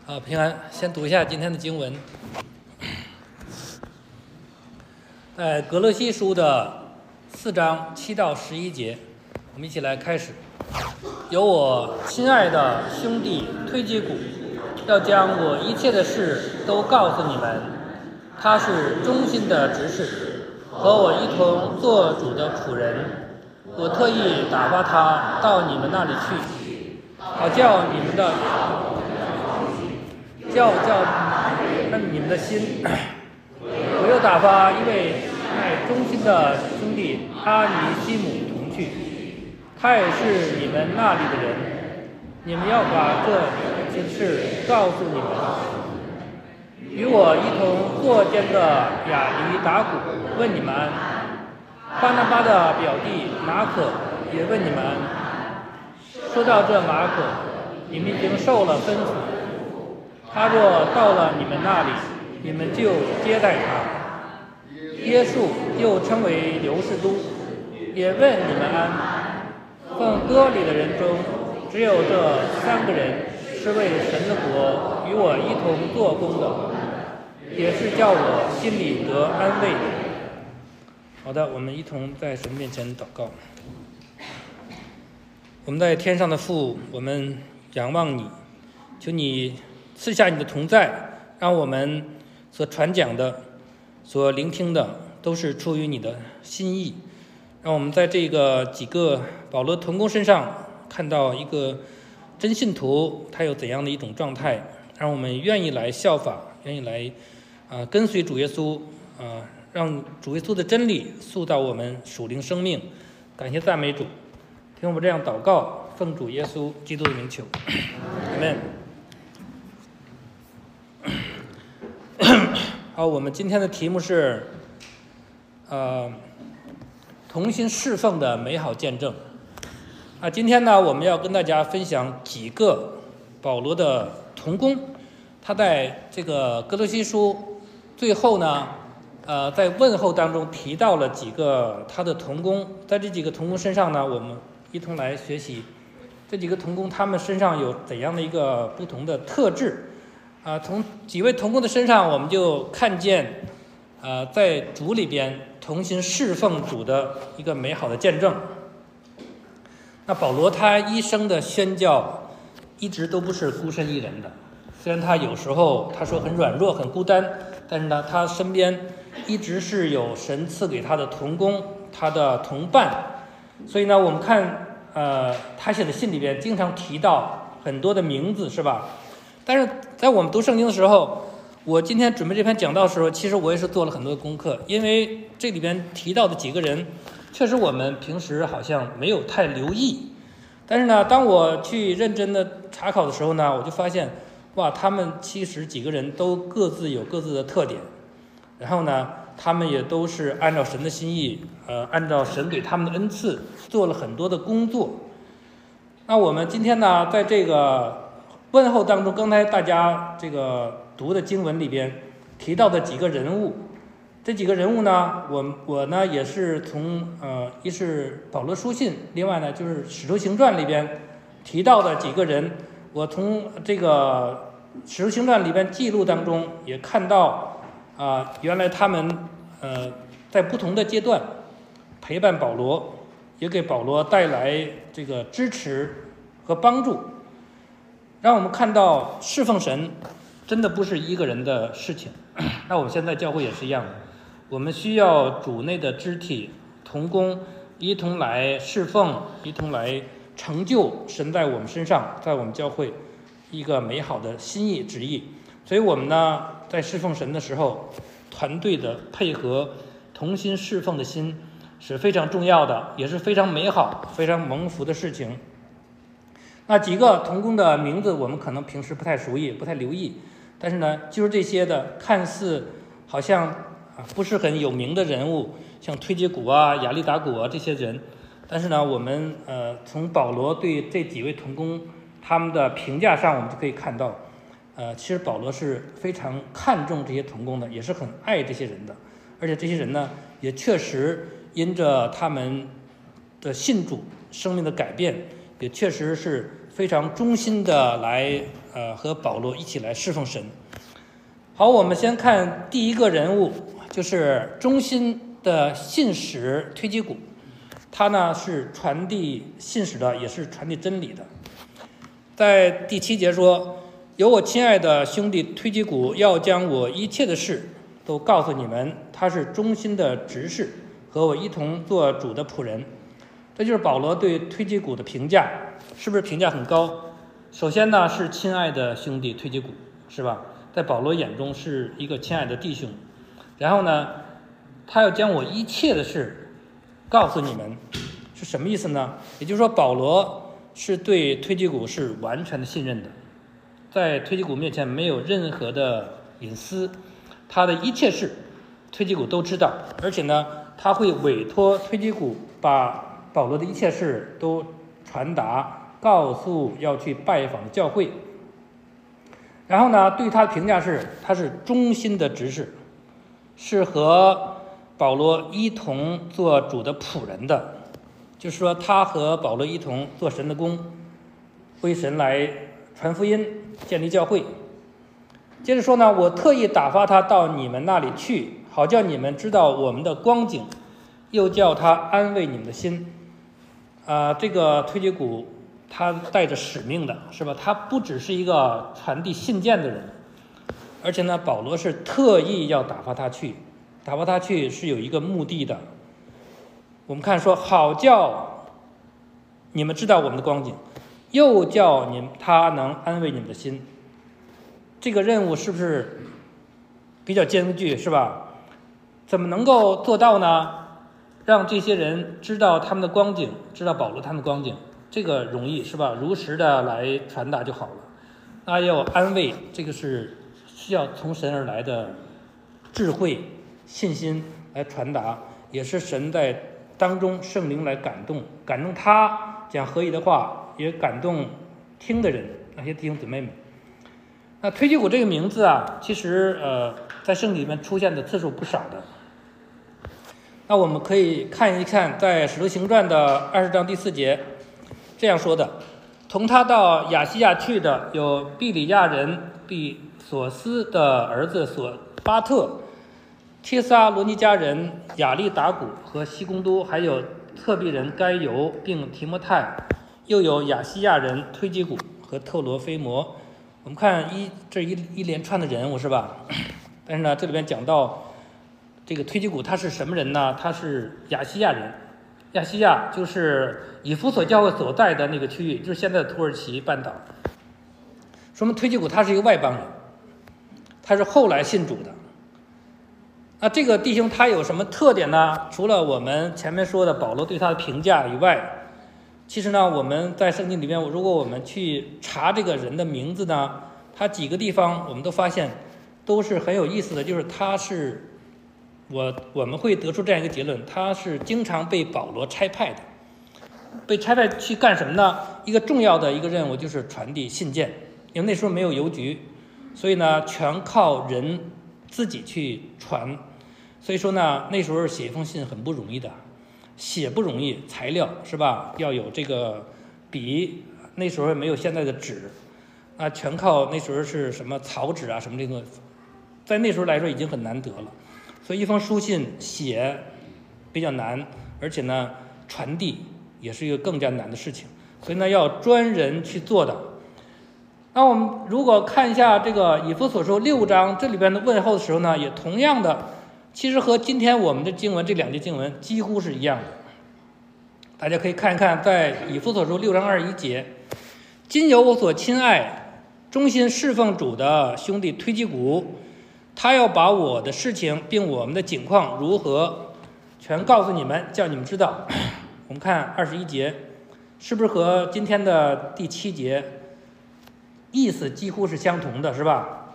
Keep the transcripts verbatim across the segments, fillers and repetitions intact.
啊，平安，先读一下今天的经文，在格罗西书的四章七到十一节，我们一起来开始。有我亲爱的兄弟推基古，要将我一切的事都告诉你们。他是忠心的执事，和我一同做主的仆人。我特意打发他到你们那里去，好叫你们的叫叫那你们的心。我又打发一位爱忠心的兄弟阿尼西姆同去，他也是你们那里的人。你们要把这件事告诉你们。与我一同作监的亚里达古问你们安，巴拿巴的表弟马可也问你们安。说到这马可，你们已经受了吩咐，他若到了你们那里，你们就接待他。耶稣又称为刘士都，也问你们安。奉歌里的人中，只有这三个人是为神的国与我一同做工的，也是叫我心里得安慰的。好的，我们一同在神面前祷告。我们在天上的父，我们仰望你，求你赐下你的同在，让我们所传讲的、所聆听的都是出于你的心意。让我们在这个几个保罗同工身上看到一个真信徒他有怎样的一种状态，让我们愿意来效法，愿意来啊、呃、跟随主耶稣啊、呃，让主耶稣的真理塑造我们属灵生命。感谢赞美主，听我们这样祷告，奉主耶稣基督的名求，阿们。好，我们今天的题目是呃同心侍奉的美好见证。啊，今天呢，我们要跟大家分享几个保罗的同工，他在这个哥罗西书最后呢，呃，在问候当中提到了几个他的同工，在这几个同工身上呢，我们一同来学习这几个同工他们身上有怎样的一个不同的特质。啊，从几位同工的身上，我们就看见，呃，在主里边同心侍奉主的一个美好的见证。那保罗他一生的宣教一直都不是孤身一人的，虽然他有时候他说很软弱很孤单，但是呢他身边一直是有神赐给他的同工，他的同伴。所以呢我们看呃他写的信里边经常提到很多的名字，是吧？但是在我们读圣经的时候，我今天准备这篇讲道的时候，其实我也是做了很多的功课，因为这里边提到的几个人确实我们平时好像没有太留意，但是呢当我去认真的查考的时候呢，我就发现哇，他们其实几个人都各自有各自的特点，然后呢他们也都是按照神的心意呃，按照神给他们的恩赐做了很多的工作。那我们今天呢在这个问候当中，刚才大家这个读的经文里边提到的几个人物，这几个人物呢，我我呢也是从呃，一是保罗书信，另外呢就是使徒行传里边提到的几个人，我从这个使徒行传里边记录当中也看到啊、呃，原来他们呃在不同的阶段陪伴保罗，也给保罗带来这个支持和帮助。让我们看到侍奉神真的不是一个人的事情。那我们现在教会也是一样的，我们需要主内的肢体同工，一同来侍奉，一同来成就神在我们身上，在我们教会一个美好的心意旨意。所以我们呢在侍奉神的时候，团队的配合，同心侍奉的心是非常重要的，也是非常美好非常蒙福的事情。那几个同工的名字我们可能平时不太熟悉，不太留意，但是呢就是这些的看似好像啊不是很有名的人物，像推基古啊、亚里达古啊这些人，但是呢我们呃从保罗对这几位同工他们的评价上，我们就可以看到呃其实保罗是非常看重这些同工的，也是很爱这些人的，而且这些人呢也确实因着他们的信主生命的改变，也确实是非常忠心的来呃和保罗一起来侍奉神。好，我们先看第一个人物，就是忠心的信使推基古。他呢是传递信使的，也是传递真理的。在第七节说，有我亲爱的兄弟推基古要将我一切的事都告诉你们，他是忠心的执事，和我一同做主的仆人。这就是保罗对推基古的评价，是不是评价很高？首先呢是亲爱的兄弟推基古，是吧？在保罗眼中是一个亲爱的弟兄。然后呢，他要将我一切的事告诉你们，是什么意思呢？也就是说，保罗是对推基古是完全的信任的，在推基古面前没有任何的隐私，他的一切事推基古都知道，而且呢，他会委托推基古把保罗的一切事都传达，告诉要去拜访的教会。然后呢，对他的评价是，他是忠心的执事，是和保罗一同做主的仆人的，就是说他和保罗一同做神的工，为神来传福音，建立教会。接着说呢，我特意打发他到你们那里去，好叫你们知道我们的光景，又叫他安慰你们的心。啊、呃，这个推基古他带着使命的，是吧？他不只是一个传递信件的人，而且呢，保罗是特意要打发他去，打发他去是有一个目的的。我们看说，好叫你们知道我们的光景，又叫你们他能安慰你们的心。这个任务是不是比较艰巨，是吧？怎么能够做到呢？让这些人知道他们的光景，知道保罗他们的光景，这个容易，是吧？如实的来传达就好了。那要安慰，这个是需要从神而来的智慧、信心来传达，也是神在当中圣灵来感动，感动他讲合宜的话，也感动听的人，那些弟兄姊妹们。那推基古这个名字啊，其实呃在圣经里面出现的次数不少的。那我们可以看一看，在使徒行传的二十章第四节这样说的：同他到亚细亚去的有毕里亚人毕索斯的儿子索巴特、帖撒罗尼迦人亚利达古和西贡都，还有特庇人该犹并提摩太，又有亚细亚人推基古和特罗菲摩。我们看一这一一连串的人物，是吧？但是呢，这里边讲到这个推基古他是什么人呢？他是亚细亚人。亚细亚就是以弗所教会所在的那个区域，就是现在的土耳其半岛。说明推基古他是一个外邦人，他是后来信主的。那这个弟兄他有什么特点呢？除了我们前面说的保罗对他的评价以外，其实呢，我们在圣经里面，如果我们去查这个人的名字呢，他几个地方我们都发现都是很有意思的，就是他是我我们会得出这样一个结论，他是经常被保罗差派的。被差派去干什么呢？一个重要的一个任务就是传递信件，因为那时候没有邮局，所以呢全靠人自己去传。所以说呢，那时候写一封信很不容易的，写不容易，材料是吧？要有这个笔，那时候没有现在的纸，啊，全靠那时候是什么草纸啊什么这个，在那时候来说已经很难得了。所以一封书信写比较难，而且呢传递也是一个更加难的事情，所以呢要专人去做的。那我们如果看一下这个以弗所书六章这里边的问候的时候呢，也同样的，其实和今天我们的经文这两节经文几乎是一样的。大家可以看一看，在以弗所书六章二十一节，今有我所亲爱忠心侍奉主的兄弟推基古，他要把我的事情并我们的境况如何全告诉你们，叫你们知道。我们看二十一节，是不是和今天的第七节意思几乎是相同的，是吧？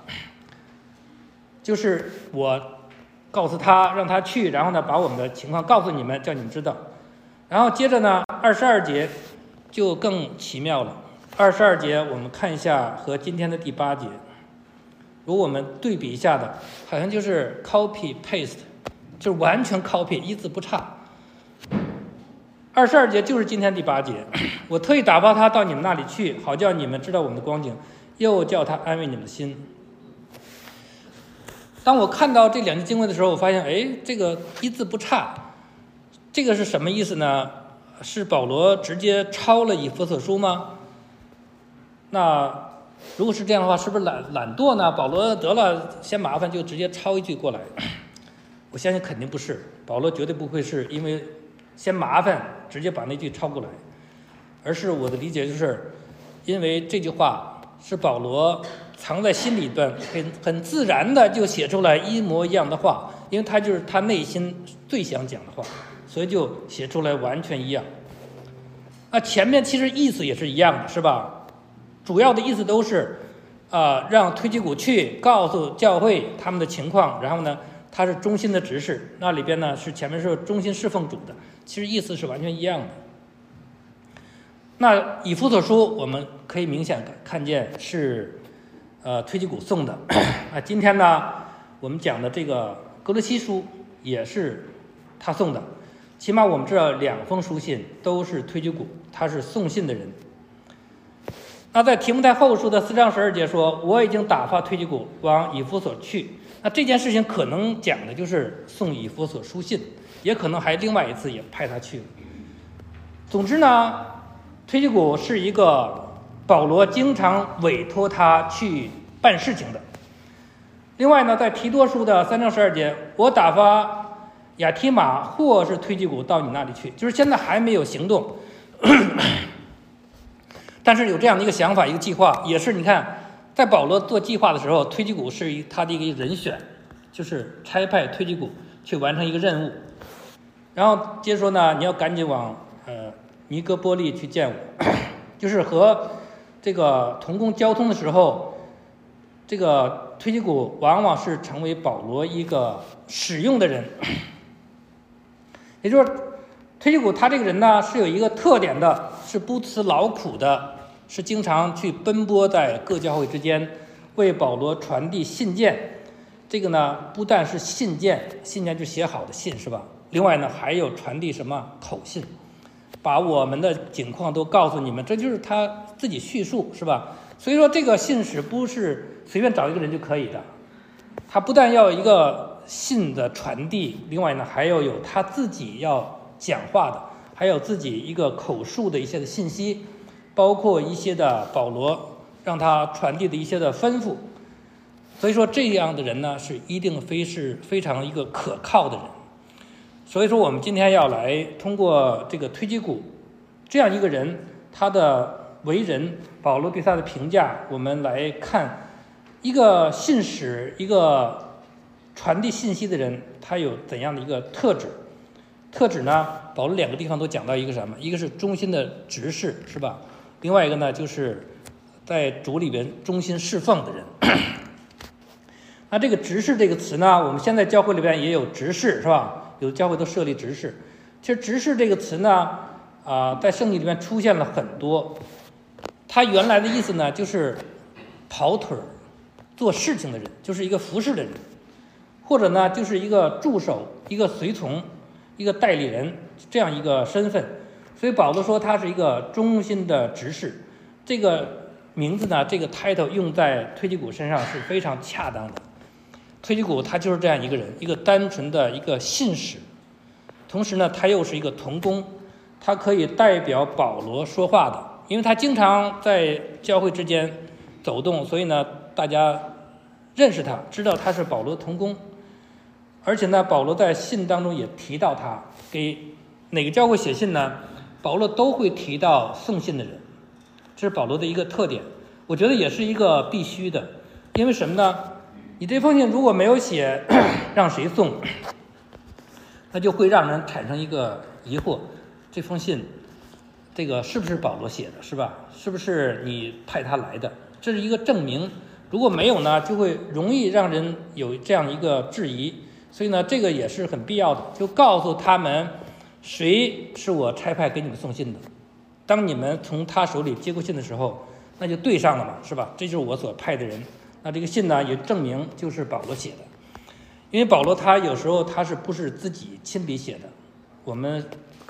就是我告诉他，让他去，然后呢把我们的情况告诉你们，叫你们知道。然后接着呢二十二节就更奇妙了。二十二节我们看一下和今天的第八节，如果我们对比一下的，好像就是 copy paste， 就是完全 copy， 一字不差。 二十二节就是今天第八节，我特意打发他到你们那里去，好叫你们知道我们的光景，又叫他安慰你们的心。当我看到这两节经文的时候，我发现，哎，这个一字不差，这个是什么意思呢？是保罗直接抄了以弗所书吗？那如果是这样的话，是不是懒懒惰呢？保罗得了嫌麻烦就直接抄一句过来？我相信肯定不是，保罗绝对不会是因为嫌麻烦直接把那句抄过来，而是我的理解就是因为这句话是保罗藏在心里边，很很自然的就写出来一模一样的话，因为他就是他内心最想讲的话，所以就写出来完全一样。那前面其实意思也是一样的，是吧？主要的意思都是啊、呃，让推基古去告诉教会他们的情况，然后呢他是忠心的执事，那里边呢是前面是忠心侍奉主的，其实意思是完全一样的。那以弗所书我们可以明显看见是呃推基古送的啊，今天呢我们讲的这个哥罗西书也是他送的，起码我们知道两封书信都是推基古，他是送信的人。那在提摩太后书的四章十二节说，我已经打发推基古往以弗所去。那这件事情可能讲的就是送以弗所书信，也可能还另外一次也派他去了。总之呢，推基古是一个保罗经常委托他去办事情的。另外呢，在提多书的三章十二节，我打发亚提马或是推基古到你那里去，就是现在还没有行动但是有这样的一个想法，一个计划，也是你看在保罗做计划的时候，推基古是他的一个人选，就是差派推基古去完成一个任务。然后接着说呢，你要赶紧往呃尼哥波利去见我，就是和这个同工交通的时候，这个推基古往往是成为保罗一个使用的人。也就是说，推基古他这个人呢是有一个特点的，是不辞劳苦的，是经常去奔波在各教会之间，为保罗传递信件。这个呢不但是信件，信件就写好的信是吧？另外呢还有传递什么口信，把我们的景况都告诉你们，这就是他自己叙述是吧？所以说这个信使不是随便找一个人就可以的，他不但要有一个信的传递，另外呢还要有他自己要讲话的，还有自己一个口述的一些的信息，包括一些的保罗让他传递的一些的吩咐。所以说这样的人呢是一定非是非常一个可靠的人。所以说我们今天要来通过这个推基古这样一个人，他的为人，保罗对他的评价，我们来看一个信使，一个传递信息的人，他有怎样的一个特质。特质呢，保罗两个地方都讲到一个什么，一个是忠心的执事是吧，另外一个呢就是在主里边忠心侍奉的人。那这个执事这个词呢，我们现在教会里边也有执事是吧，有的教会都设立执事。其实执事这个词呢啊、呃，在圣经里面出现了很多，它原来的意思呢就是跑腿做事情的人，就是一个服侍的人，或者呢就是一个助手，一个随从，一个代理人，这样一个身份。所以保罗说他是一个忠心的执事，这个名字呢，这个 title 用在推基古身上是非常恰当的。推基古他就是这样一个人，一个单纯的一个信使，同时呢他又是一个同工，他可以代表保罗说话的，因为他经常在教会之间走动，所以呢大家认识他，知道他是保罗同工。而且呢保罗在信当中也提到他，给哪个教会写信呢，保罗都会提到送信的人，这是保罗的一个特点，我觉得也是一个必须的。因为什么呢，你这封信如果没有写让谁送，那就会让人产生一个疑惑，这封信这个是不是保罗写的是吧，是不是你派他来的，这是一个证明。如果没有呢，就会容易让人有这样一个质疑，所以呢这个也是很必要的，就告诉他们谁是我差派给你们送信的，当你们从他手里接过信的时候，那就对上了嘛，是吧？这就是我所派的人。那这个信呢也证明就是保罗写的，因为保罗他有时候他是不是自己亲笔写的，我们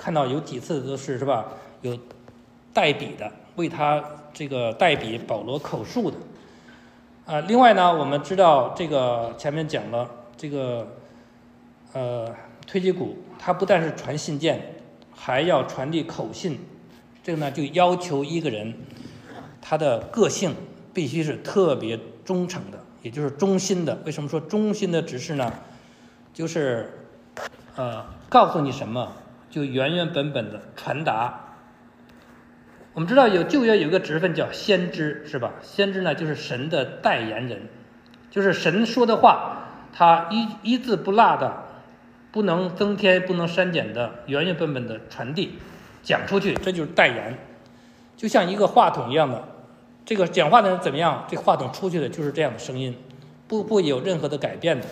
看到有几次都是是吧，有代笔的为他这个代笔保罗口述的。啊，另外呢，我们知道这个前面讲了这个呃推基古，他不但是传信件，还要传递口信，这个呢就要求一个人他的个性必须是特别忠诚的，也就是忠心的。为什么说忠心的指示呢？就是呃告诉你什么就原原本本的传达。我们知道有旧约有一个职分叫先知，是吧？先知呢就是神的代言人，就是神说的话他一一字不落的，不能增添不能删减的原原本本的传递讲出去，这就是代言。就像一个话筒一样的，这个讲话的人怎么样，这个话筒出去的就是这样的声音，不不有任何的改变的。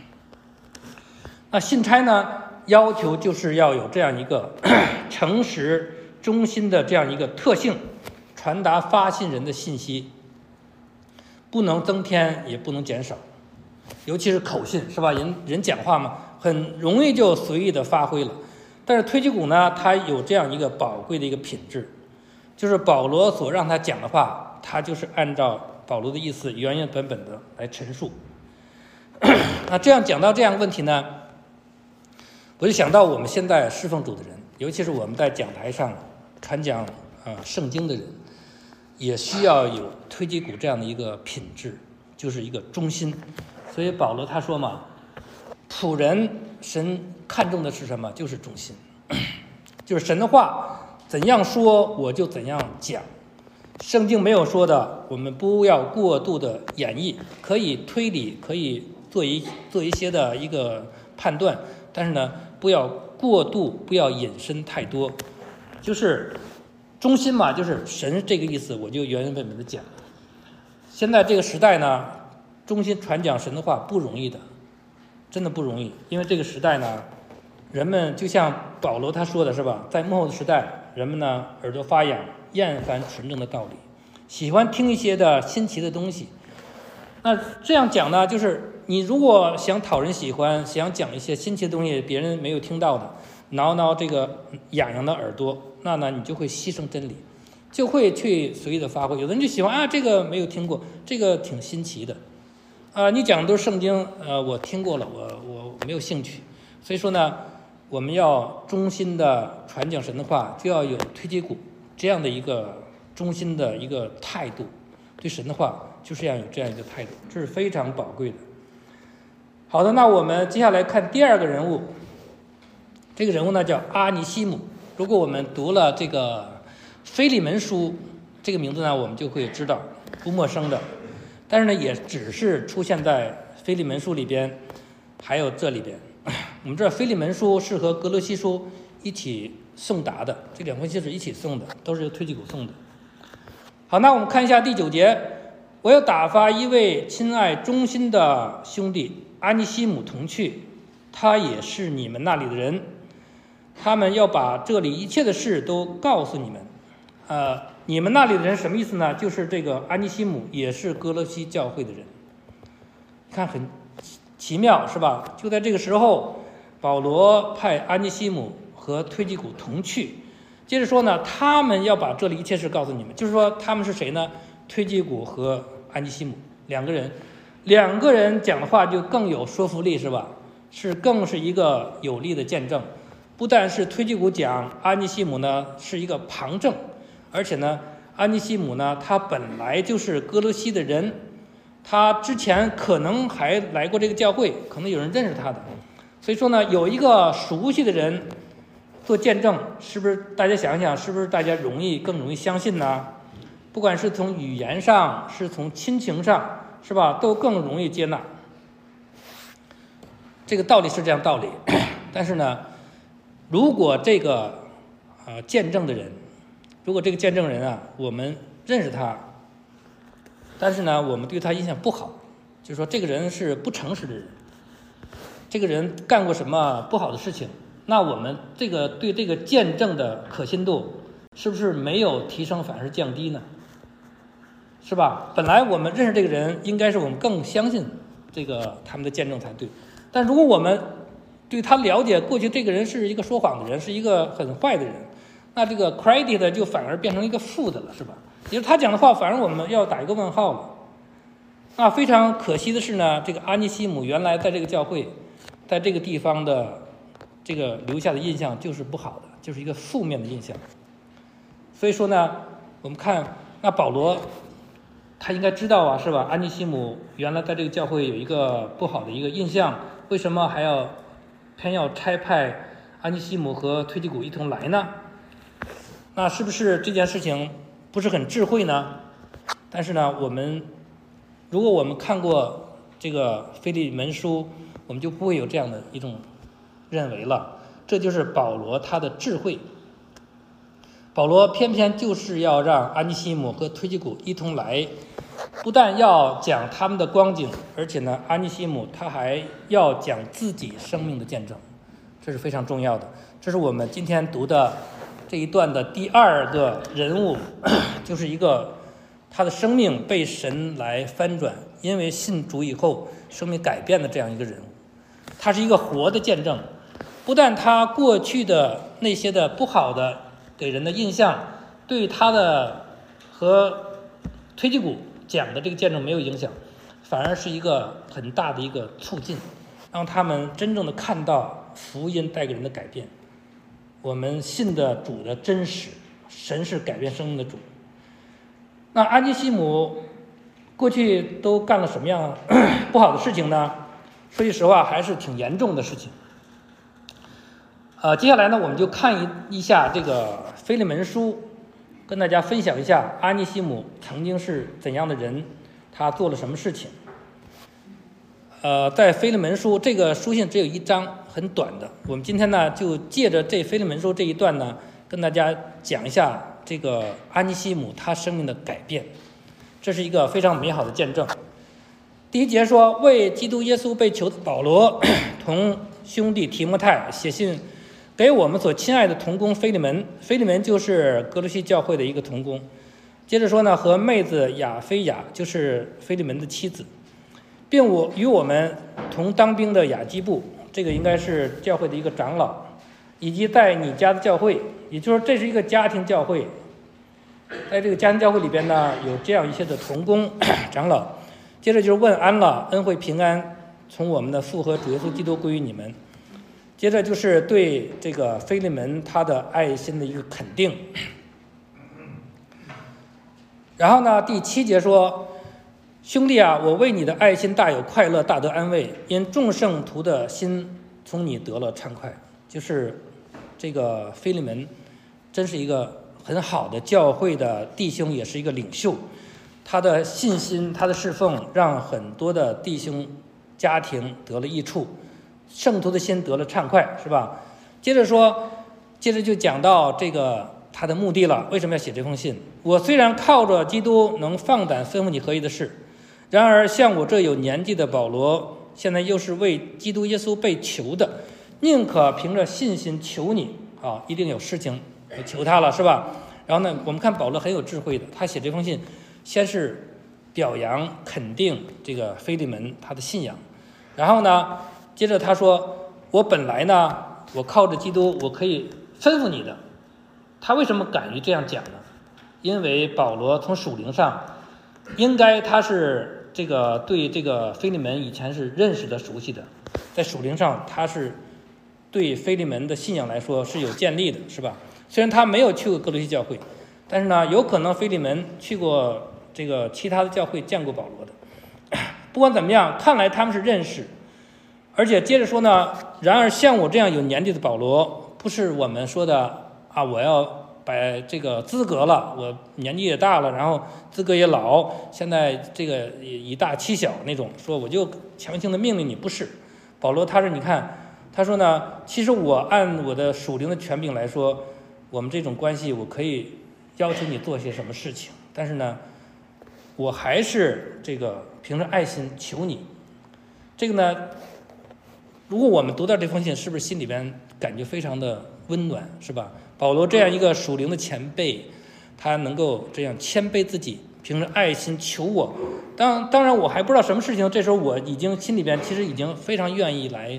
那信差呢要求就是要有这样一个诚实忠心的这样一个特性，传达发信人的信息，不能增添也不能减少。尤其是口信，是吧？人人讲话嘛，很容易就随意的发挥了。但是推基古呢，他有这样一个宝贵的一个品质，就是保罗所让他讲的话，他就是按照保罗的意思原原本本的来陈述。那这样讲到这样问题呢，我就想到我们现在侍奉主的人，尤其是我们在讲台上传讲啊圣经的人，也需要有推基古这样的一个品质，就是一个忠心。所以保罗他说嘛，仆人神看重的是什么？就是忠心，就是神的话怎样说我就怎样讲。圣经没有说的，我们不要过度的演绎，可以推理，可以做一做一些的一个判断，但是呢，不要过度，不要引申太多。就是忠心嘛，就是神这个意思，我就原原本本的讲。现在这个时代呢，忠心传讲神的话不容易的，真的不容易。因为这个时代呢，人们就像保罗他说的是吧，在末后的时代，人们呢耳朵发痒，厌烦纯正的道理，喜欢听一些的新奇的东西。那这样讲呢，就是你如果想讨人喜欢，想讲一些新奇的东西，别人没有听到的，挠挠这个痒痒的耳朵，那呢你就会牺牲真理，就会去随意的发挥。有的人就喜欢啊，这个没有听过，这个挺新奇的，啊、呃，你讲的都是圣经，呃，我听过了，我我没有兴趣。所以说呢，我们要忠心的传讲神的话，就要有推基古这样的一个忠心的一个态度，对神的话就是要有这样一个态度，这是非常宝贵的。好的，那我们接下来看第二个人物，这个人物呢叫阿尼西姆。如果我们读了这个腓利门书这个名字呢，我们就会知道不陌生的，但是呢也只是出现在腓利门书里边，还有这里边。我们知道腓利门书是和格罗西书一起送达的，这两封信是一起送的，都是由推基古送的。好，那我们看一下第九节，我要打发一位亲爱忠心的兄弟阿尼西姆同去，他也是你们那里的人，他们要把这里一切的事都告诉你们。呃，你们那里的人什么意思呢？就是这个阿尼西姆也是哥罗西教会的人。你看很奇妙是吧？就在这个时候，保罗派阿尼西姆和推基古同去。接着说呢，他们要把这里一切事告诉你们，就是说他们是谁呢？推基古和阿尼西姆两个人，两个人讲的话就更有说服力是吧？是更是一个有力的见证。不但是推基古讲，阿尼西姆呢是一个旁证，而且呢，阿尼西姆呢他本来就是哥罗西的人，他之前可能还来过这个教会，可能有人认识他的。所以说呢，有一个熟悉的人做见证，是不是大家想想，是不是大家容易更容易相信呢？不管是从语言上，是从亲情上，是吧，都更容易接纳。这个道理是这样道理，但是呢，如果这个呃见证的人，如果这个见证人啊，我们认识他，但是呢，我们对他印象不好，就是说这个人是不诚实的人，这个人干过什么不好的事情，那我们这个对这个见证的可信度是不是没有提升，反而是降低呢？是吧？本来我们认识这个人，应该是我们更相信这个他们的见证才对。但如果我们对他了解过去这个人是一个说谎的人，是一个很坏的人，那这个 credit 就反而变成一个负的了，是吧？也就是他讲的话，反而我们要打一个问号了。那非常可惜的是呢，这个阿尼西姆原来在这个教会，在这个地方的这个留下的印象就是不好的，就是一个负面的印象。所以说呢，我们看那保罗，他应该知道啊，是吧？安尼西姆原来在这个教会有一个不好的一个印象，为什么还要偏要差派安尼西姆和推基古一同来呢？那是不是这件事情不是很智慧呢？但是呢，我们如果我们看过这个腓利门书，我们就不会有这样的一种认为了。这就是保罗他的智慧。保罗偏偏就是要让安尼西姆和推基古一同来，不但要讲他们的光景，而且呢，安尼西姆他还要讲自己生命的见证，这是非常重要的。这是我们今天读的这一段的第二个人物，就是一个他的生命被神来翻转，因为信主以后生命改变的这样一个人物。他是一个活的见证，不但他过去的那些的不好的给人的印象对他的和推基古讲的这个见证没有影响，反而是一个很大的一个促进，让他们真正的看到福音带给人的改变。我们信的主的真实，神是改变生命的主。那安尼西姆过去都干了什么样不好的事情呢？说句实话，还是挺严重的事情。呃，接下来呢，我们就看一一下这个腓利门书，跟大家分享一下安尼西姆曾经是怎样的人，他做了什么事情。呃，在腓利门书这个书信只有一章，很短的。我们今天呢，就借着这腓利门书这一段呢，跟大家讲一下这个安尼西姆他生命的改变，这是一个非常美好的见证。第一节说，为基督耶稣被囚的保罗同兄弟提摩太写信给我们所亲爱的同工腓利门，腓利门就是哥罗西教会的一个同工。接着说呢，和妹子亚非雅就是腓利门的妻子，并我与我们同当兵的雅基布，这个应该是教会的一个长老，以及在你家的教会，也就是说这是一个家庭教会。在这个家庭教会里边呢，有这样一些的同工长老。接着就是问安了，恩惠平安从我们的父和主耶稣基督归于你们。接着就是对这个腓利门他的爱心的一个肯定。然后呢，第七节说，兄弟啊，我为你的爱心大有快乐，大得安慰，因众圣徒的心从你得了畅快。就是这个腓利门真是一个很好的教会的弟兄，也是一个领袖。他的信心，他的侍奉，让很多的弟兄家庭得了益处，圣徒的心得了畅快，是吧？接着说，接着就讲到这个他的目的了。为什么要写这封信？我虽然靠着基督能放胆吩咐你合宜的事，然而像我这有年纪的保罗，现在又是为基督耶稣被囚的，宁可凭着信心求你啊，一定有事情求他了，是吧？然后呢，我们看保罗很有智慧的，他写这封信先是表扬肯定这个腓利门他的信仰，然后呢接着他说，我本来呢我靠着基督我可以吩咐你的。他为什么敢于这样讲呢？因为保罗从属灵上应该他是这个对这个腓利门以前是认识的熟悉的，在属灵上他是对腓利门的信仰来说是有建立的，是吧？虽然他没有去过哥罗西教会，但是呢有可能腓利门去过这个其他的教会，见过保罗的。不管怎么样，看来他们是认识。而且接着说呢，然而像我这样有年纪的保罗，不是我们说的啊，我要把这个资格了，我年纪也大了，然后资格也老，现在这个以大欺小那种，说我就强行的命令你，不是。保罗他是你看，他说呢，其实我按我的属灵的权柄来说，我们这种关系我可以要求你做些什么事情，但是呢我还是这个凭着爱心求你。这个呢，如果我们读到这封信，是不是心里边感觉非常的温暖，是吧？保罗这样一个属灵的前辈，他能够这样谦卑自己，凭着爱心求我。当当然我还不知道什么事情，这时候我已经心里边其实已经非常愿意来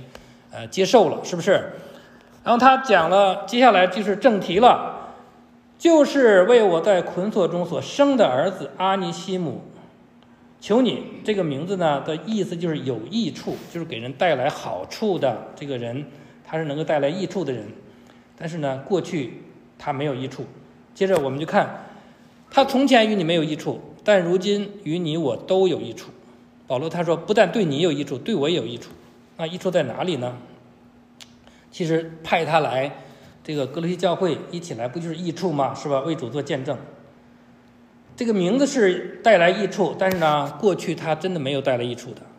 呃接受了，是不是？然后他讲了，接下来就是正题了，就是为我在捆锁中所生的儿子阿尼西姆，求你。这个名字呢的意思就是有益处，就是给人带来好处的这个人，他是能够带来益处的人。但是呢，过去他没有益处。接着我们就看，他从前与你没有益处，但如今与你我都有益处。保罗他说，不但对你有益处，对我也有益处。那益处在哪里呢？其实派他来这个哥罗西教会一起来，不就是益处吗？是吧？为主做见证。这个名字是带来益处，但是呢，过去他真的没有带来益处的。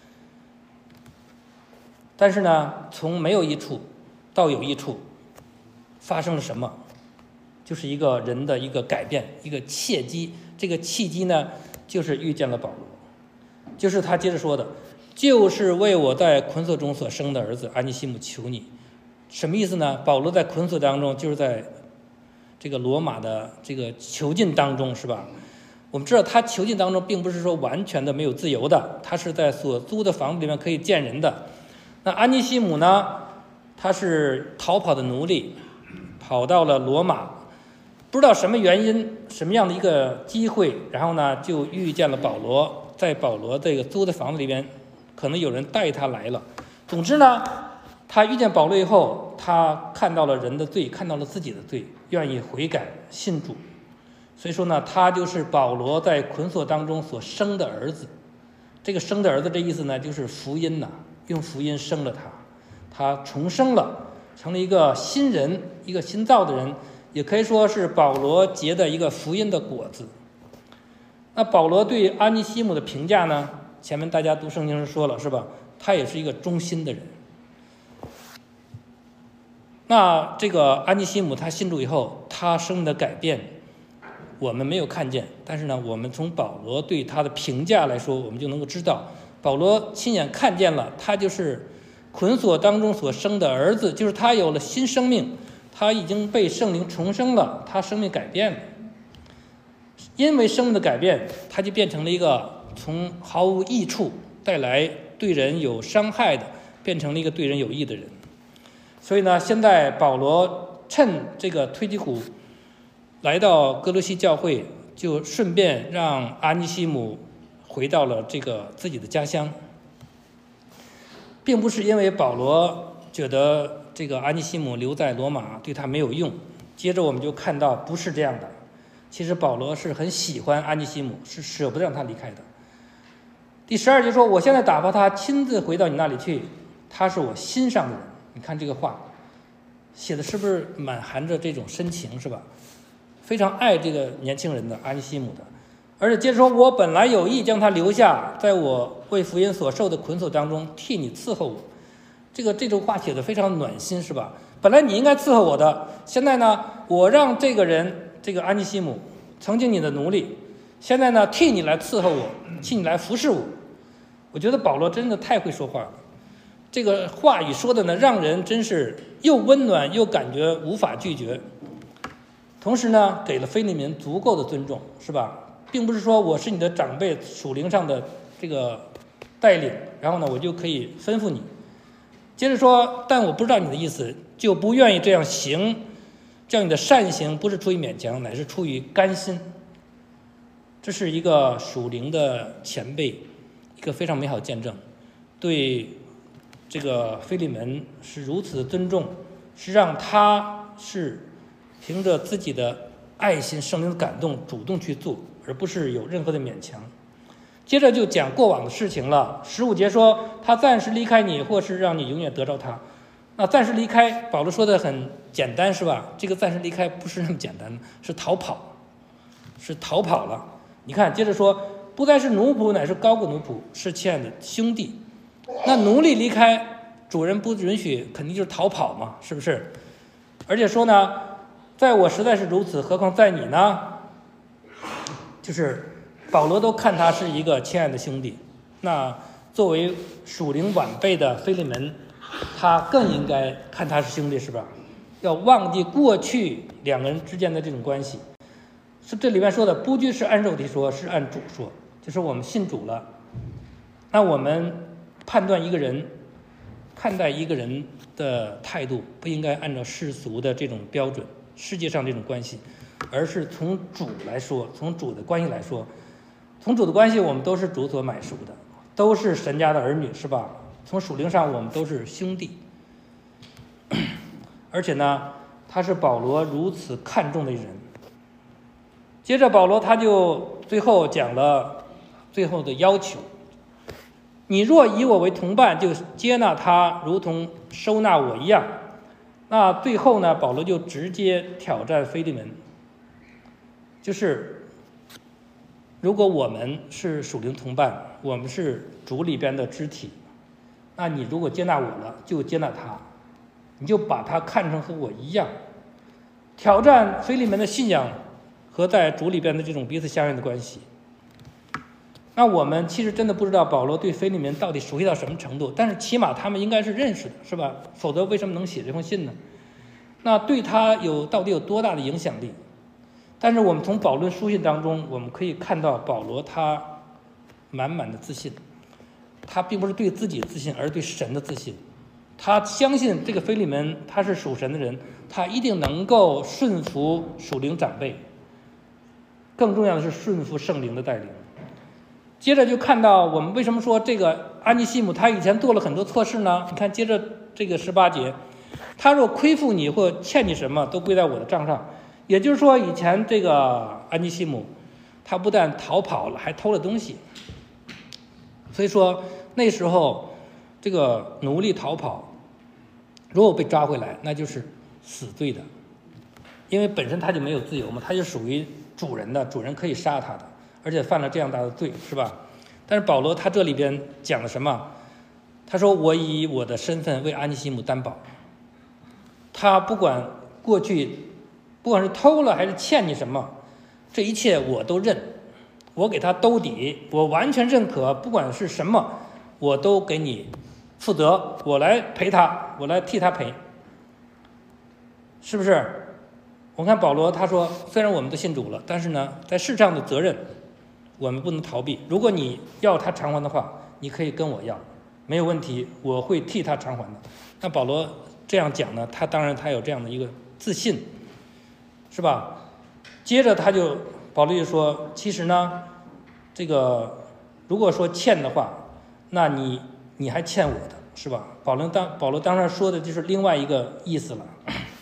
但是呢，从没有益处到有益处，发生了什么？就是一个人的一个改变，一个契机。这个契机呢，就是遇见了保罗，就是他接着说的，就是为我在捆锁中所生的儿子安尼西姆求你。什么意思呢？保罗在捆锁当中，就是在这个罗马的这个囚禁当中，是吧？我们知道他囚禁当中并不是说完全的没有自由的，他是在所租的房子里面可以见人的。那安尼西姆呢，他是逃跑的奴隶，跑到了罗马，不知道什么原因，什么样的一个机会，然后呢就遇见了保罗，在保罗这个租的房子里边，可能有人带他来了。总之呢，他遇见保罗以后，他看到了人的罪，看到了自己的罪，愿意悔改信主。所以说呢，他就是保罗在捆锁当中所生的儿子。这个生的儿子这意思呢，就是福音呐、啊，用福音生了他，他重生了，成了一个新人，一个新造的人，也可以说是保罗结的一个福音的果子。那保罗对安尼西姆的评价呢，前面大家读圣经时说了，是吧？他也是一个忠心的人。那这个安尼西姆他信主以后，他生命的改变我们没有看见，但是呢，我们从保罗对他的评价来说，我们就能够知道，保罗亲眼看见了，他就是捆锁当中所生的儿子，就是他有了新生命，他已经被圣灵重生了，他生命改变了。因为生命的改变，他就变成了一个从毫无益处带来对人有伤害的，变成了一个对人有益的人。所以呢，现在保罗趁这个推基古来到哥罗西教会，就顺便让阿尼西姆回到了这个自己的家乡，并不是因为保罗觉得这个阿尼西姆留在罗马对他没有用。接着我们就看到不是这样的，其实保罗是很喜欢阿尼西姆，是舍不得让他离开的。第十二节说，我现在打发他亲自回到你那里去，他是我心上的人。你看这个话写的是不是满含着这种深情，是吧？非常爱这个年轻人的阿尼西姆的。而且接着说，我本来有意将他留下，在我为福音所受的捆锁当中替你伺候我。这个这种话写的非常暖心，是吧？本来你应该伺候我的，现在呢，我让这个人，这个安尼西姆，曾经你的奴隶，现在呢替你来伺候我，替你来服侍我。我觉得保罗真的太会说话了，这个话语说的呢，让人真是又温暖又感觉无法拒绝。同时呢，给了腓利门足够的尊重，是吧？并不是说我是你的长辈，属灵上的这个带领，然后呢，我就可以吩咐你。接着说，但我不知道你的意思，就不愿意这样行，叫你的善行不是出于勉强，乃是出于甘心。这是一个属灵的前辈，一个非常美好的见证，对这个腓利门是如此的尊重，是让他是凭着自己的爱心、圣灵的感动，主动去做，而不是有任何的勉强。接着就讲过往的事情了。十五节说，他暂时离开你，或是让你永远得着他。那暂时离开，保罗说的很简单，是吧？这个暂时离开不是那么简单，是逃跑，是逃跑了。你看，接着说，不再是奴仆，乃是高过奴仆，是亲爱的兄弟。那奴隶离开主人不允许，肯定就是逃跑嘛，是不是？而且说呢，在我实在是如此，何况在你呢？就是保罗都看他是一个亲爱的兄弟，那作为属灵晚辈的腓利门，他更应该看他是兄弟，是吧？要忘记过去两个人之间的这种关系。是这里面说的，不拘是按肉体说，是按主说，就是我们信主了，那我们判断一个人看待一个人的态度不应该按照世俗的这种标准，世界上这种关系，而是从主来说，从主的关系来说，从主的关系我们都是主所买赎的，都是神家的儿女，是吧？从属灵上我们都是兄弟。而且呢，他是保罗如此看重的人。接着保罗他就最后讲了最后的要求，你若以我为同伴，就接纳他如同收纳我一样。那最后呢，保罗就直接挑战腓利门，就是如果我们是属灵同伴，我们是主里边的肢体，那你如果接纳我了，就接纳他，你就把他看成和我一样。挑战腓利门的信仰和在主里边的这种彼此相爱的关系。那我们其实真的不知道保罗对腓利门到底熟悉到什么程度，但是起码他们应该是认识的，是吧？否则为什么能写这封信呢？那对他有到底有多大的影响力？但是我们从保罗书信当中，我们可以看到保罗他满满的自信，他并不是对自己的自信，而是对神的自信。他相信这个腓利门他是属神的人，他一定能够顺服属灵长辈，更重要的是顺服圣灵的带领。接着就看到我们为什么说这个安尼西姆他以前做了很多错事呢？你看接着这个十八节，他若亏负你或欠你什么，都归在我的账上。也就是说，以前这个安尼西姆他不但逃跑了，还偷了东西。所以说那时候这个奴隶逃跑，如果被抓回来，那就是死罪的，因为本身他就没有自由嘛，他就属于主人的，主人可以杀他的，而且犯了这样大的罪，是吧？但是保罗他这里边讲了什么？他说我以我的身份为安尼西姆担保，他不管过去不管是偷了还是欠你什么，这一切我都认，我给他兜底，我完全认可，不管是什么我都给你负责，我来赔他，我来替他赔，是不是？我看保罗他说，虽然我们都信主了，但是呢，在世上的责任我们不能逃避。如果你要他偿还的话，你可以跟我要，没有问题，我会替他偿还的。那保罗这样讲呢，他当然他有这样的一个自信，是吧？接着他就保罗就说，其实呢，这个如果说欠的话，那你你还欠我的，是吧？保罗当保罗当然说的就是另外一个意思了。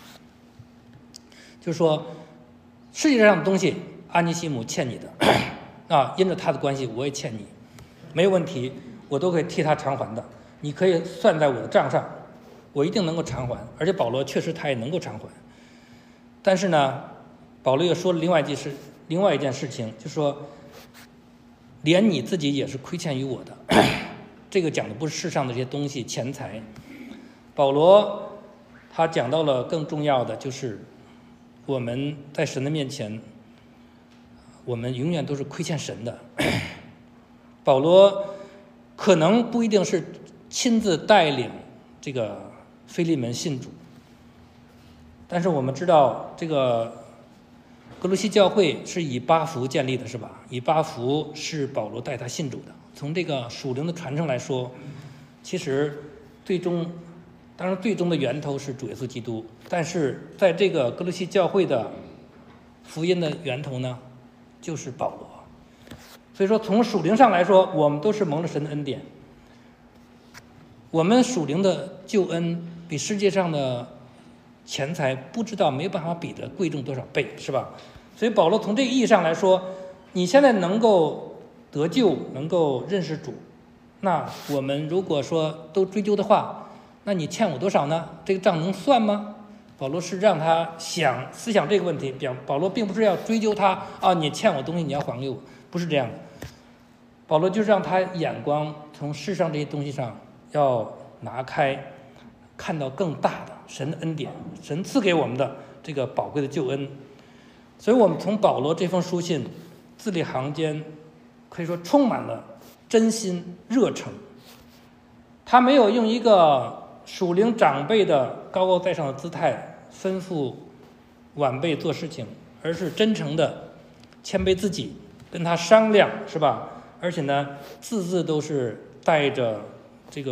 就是说世界上的东西安尼西姆欠你的啊，因着他的关系我也欠你，没有问题，我都可以替他偿还的，你可以算在我的账上，我一定能够偿还。而且保罗确实他也能够偿还。但是呢，保罗又说了另外一件事，另外一件事情，就是说连你自己也是亏欠于我的。这个讲的不是世上的这些东西钱财，保罗他讲到了更重要的，就是我们在神的面前，我们永远都是亏欠神的。保罗可能不一定是亲自带领这个腓利门信主，但是我们知道这个哥罗西教会是以巴弗建立的，是吧？以巴弗是保罗带他信主的。从这个属灵的传承来说，其实最终当然最终的源头是主耶稣基督，但是在这个哥罗西教会的福音的源头呢，就是保罗。所以说从属灵上来说，我们都是蒙了神的恩典，我们属灵的救恩比世界上的钱财不知道没办法比的贵重多少倍，是吧？所以保罗从这个意义上来说，你现在能够得救，能够认识主，那我们如果说都追究的话，那你欠我多少呢？这个账能算吗？保罗是让他想思想这个问题，保罗并不是要追究他啊，你欠我东西你要还给我，不是这样的。保罗就是让他眼光从世上这些东西上要拿开，看到更大的神的恩典，神赐给我们的这个宝贵的救恩。所以我们从保罗这封书信字里行间可以说充满了真心热诚，他没有用一个属灵长辈的高高在上的姿态吩咐晚辈做事情，而是真诚的谦卑自己，跟他商量，是吧？而且呢，字字都是带着这个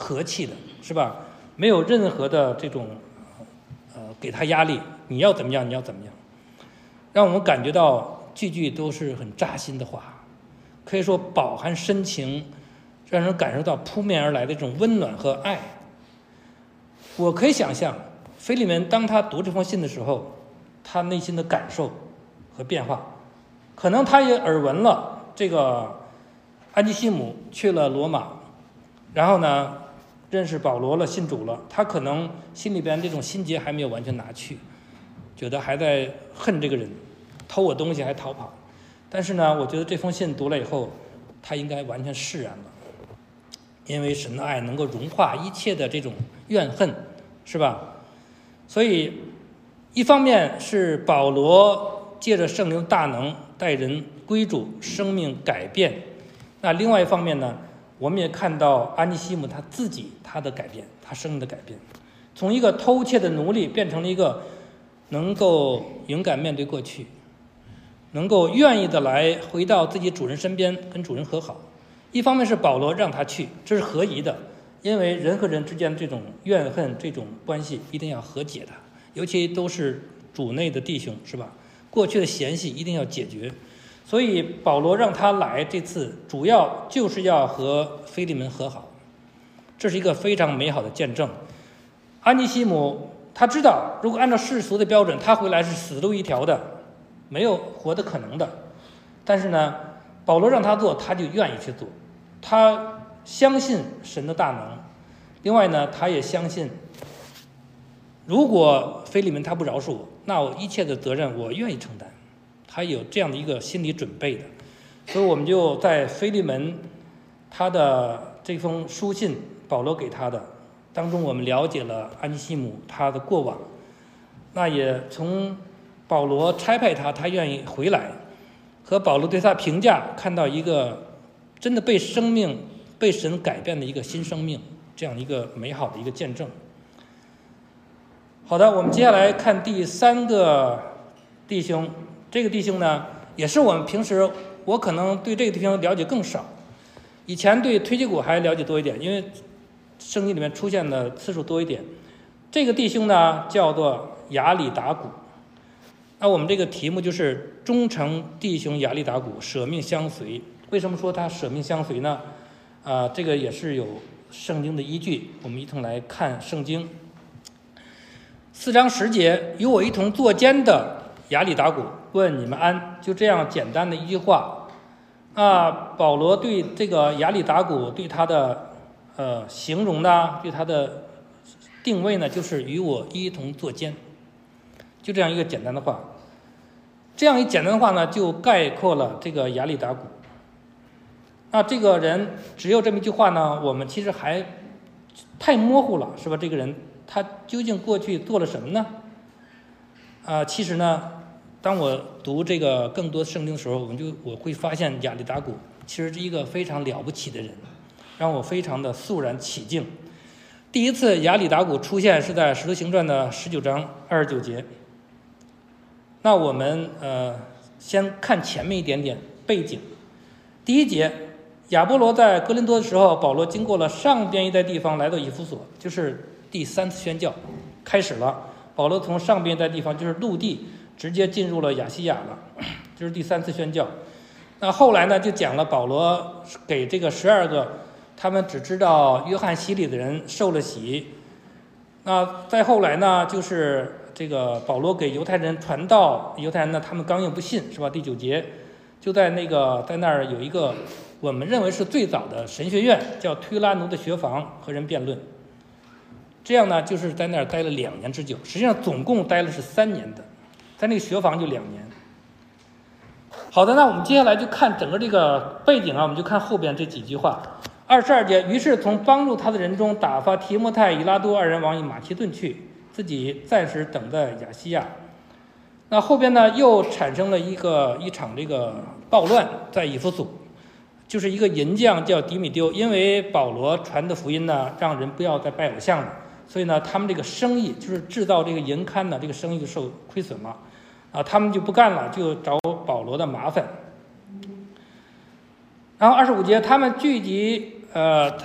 和气的，是吧？没有任何的这种呃给他压力，你要怎么样你要怎么样，让我们感觉到句句都是很扎心的话，可以说饱含深情，让人感受到扑面而来的这种温暖和爱。我可以想象腓利门当他读这封信的时候，他内心的感受和变化。可能他也耳闻了这个安提西姆去了罗马，然后呢认识保罗了，信主了，他可能心里边这种心结还没有完全拿去，觉得还在恨这个人，偷我东西还逃跑。但是呢，我觉得这封信读了以后，他应该完全释然了，因为神的爱能够融化一切的这种怨恨，是吧？所以一方面是保罗借着圣灵的大能带人归主，生命改变，那另外一方面呢，我们也看到安提西姆他自己他的改变，他生命的改变，从一个偷窃的奴隶变成了一个能够勇敢面对过去，能够愿意的来回到自己主人身边跟主人和好。一方面是保罗让他去，这是合宜的，因为人和人之间这种怨恨这种关系一定要和解的，尤其都是主内的弟兄，是吧？过去的嫌隙一定要解决，所以保罗让他来这次主要就是要和腓利门和好，这是一个非常美好的见证。安提西姆他知道，如果按照世俗的标准，他回来是死路一条的，没有活的可能的。但是呢，保罗让他做，他就愿意去做，他相信神的大能。另外呢，他也相信，如果腓利门他不饶恕我，那我一切的责任我愿意承担，他有这样的一个心理准备的。所以我们就在腓利门他的这封书信，保罗给他的当中，我们了解了安提西姆他的过往，那也从保罗差派他，他愿意回来，和保罗对他评价，看到一个真的被生命被神改变的一个新生命，这样一个美好的一个见证。好的，我们接下来看第三个弟兄。这个弟兄呢，也是我们平时我可能对这个弟兄了解更少，以前对推基古还了解多一点，因为圣经里面出现的次数多一点。这个弟兄呢叫做亚里达古，那我们这个题目就是忠诚弟兄亚里达古舍命相随。为什么说他舍命相随呢？啊、呃，这个也是有圣经的依据，我们一同来看圣经。四章十节，与我一同坐监的亚里达古问你们安，就这样简单的一句话。啊，保罗对这个亚里达古对他的呃形容呢，对他的定位呢，就是与我一同坐监，就这样一个简单的话。这样一简单的话呢，就概括了这个亚里达古。那这个人只有这么一句话呢，我们其实还太模糊了，是吧？这个人他究竟过去做了什么呢？啊、呃，其实呢，当我读这个更多圣经的时候，我们就我会发现亚里达古其实是一个非常了不起的人，让我非常的肃然起敬。第一次亚里达古出现是在《使徒行传》的十九章二十九节。那我们呃先看前面一点点背景。第一节，亚波罗在哥林多的时候，保罗经过了上边一带地方，来到以弗所，就是第三次宣教开始了。保罗从上边一带地方，就是陆地，直接进入了亚细亚了，这是第三次宣教。那后来呢，就讲了保罗给这个十二个他们只知道约翰洗礼的人受了洗。那再后来呢，就是这个保罗给犹太人传道，犹太人呢他们刚硬不信，是吧？第九节，就在那个在那儿有一个我们认为是最早的神学院，叫推拉奴的学房，和人辩论。这样呢，就是在那儿待了两年之久，实际上总共待了是三年的，在那个学房就两年。好的，那我们接下来就看整个这个背景啊，我们就看后边这几句话。二十二节，于是从帮助他的人中打发提摩太、以拉多二人往以马其顿去，自己暂时等在亚细亚。那后边呢，又产生了一个一场这个暴乱，在以弗所，就是一个银匠叫迪米丢，因为保罗传的福音呢，让人不要再拜偶像了，所以呢，他们这个生意就是制造这个银刊呢，这个生意就受亏损了，啊，他们就不干了，就找保罗的麻烦。然后二十五节，他们聚集，呃，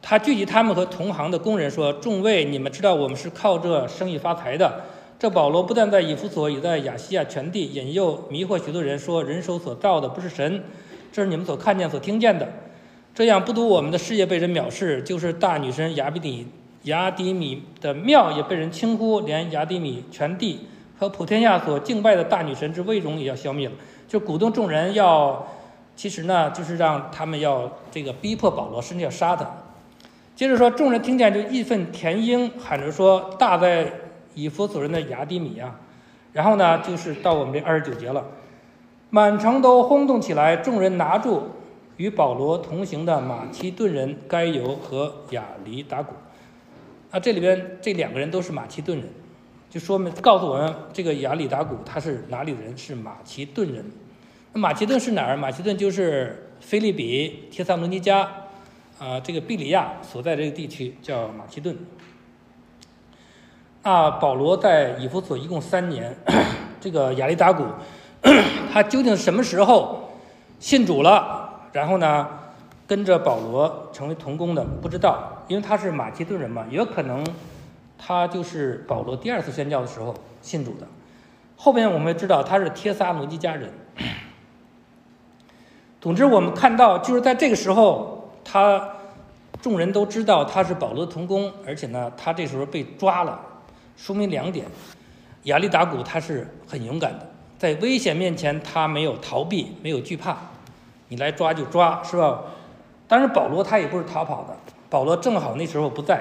他聚集他们和同行的工人说：“众位，你们知道我们是靠这生意发财的。这保罗不但在以弗所，也在亚细亚全地引诱迷惑许多人，说人手所造的不是神，这是你们所看见、所听见的。这样不独我们的事业被人藐视，就是大女神雅比底雅底米的庙也被人轻忽，连雅底米全地和普天下所敬拜的大女神之威荣也要消灭了。”就鼓动众人要，其实呢，就是让他们要这个逼迫保罗，甚至要杀他。接着说，众人听见就义愤填膺，喊着说：“大在以弗所人的雅底米啊！”然后呢，就是到我们这二十九节了，满城都轰动起来，众人拿住与保罗同行的马其顿人该犹和亚里达古。啊，这里边这两个人都是马其顿人。就说明告诉我们，这个亚里达古他是哪里的人？是马其顿人。那马其顿是哪儿？马其顿就是腓立比、帖撒罗尼迦，啊、呃，这个庇里亚所在这个地区叫马其顿。啊，保罗在以弗所一共三年，这个亚里达古，他究竟什么时候信主了？然后呢，跟着保罗成为同工的，不知道，因为他是马其顿人嘛，也有可能。他就是保罗第二次宣教的时候信主的，后边我们知道他是帖撒罗尼迦人。总之，我们看到就是在这个时候，他众人都知道他是保罗的同工，而且呢，他这时候被抓了，说明两点：亚里达古他是很勇敢的，在危险面前他没有逃避，没有惧怕，你来抓就抓，是吧？当然，保罗他也不是逃跑的，保罗正好那时候不在。